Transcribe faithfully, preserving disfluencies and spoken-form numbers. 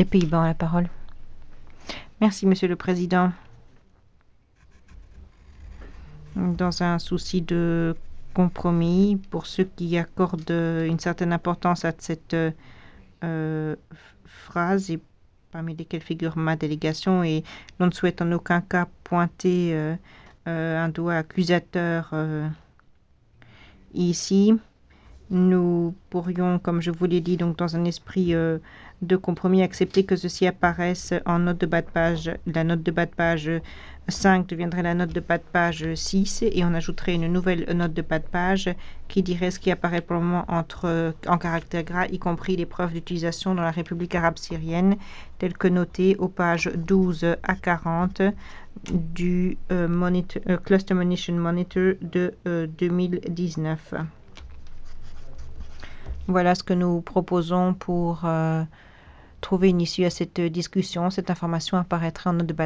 les Pays-Bas ont la parole. Merci, Monsieur le Président. Dans un souci de compromis, pour ceux qui accordent une certaine importance à cette euh, phrase, et parmi lesquels figure ma délégation, et l'on ne souhaite en aucun cas pointer euh, euh, un doigt accusateur euh, ici. Nous pourrions, comme je vous l'ai dit, donc dans un esprit euh, de compromis, accepter que ceci apparaisse en note de bas de page. La note de bas de page cinq deviendrait la note de bas de page six et on ajouterait une nouvelle note de bas de page qui dirait ce qui apparaît pour le moment entre, en caractère gras, y compris les preuves d'utilisation dans la République arabe syrienne, telles que notées aux pages douze à quarante du euh, monitor, euh, Cluster Munition Monitor de euh, deux mille dix-neuf. Voilà ce que nous proposons pour euh, trouver une issue à cette discussion. Cette information apparaîtra en note de bas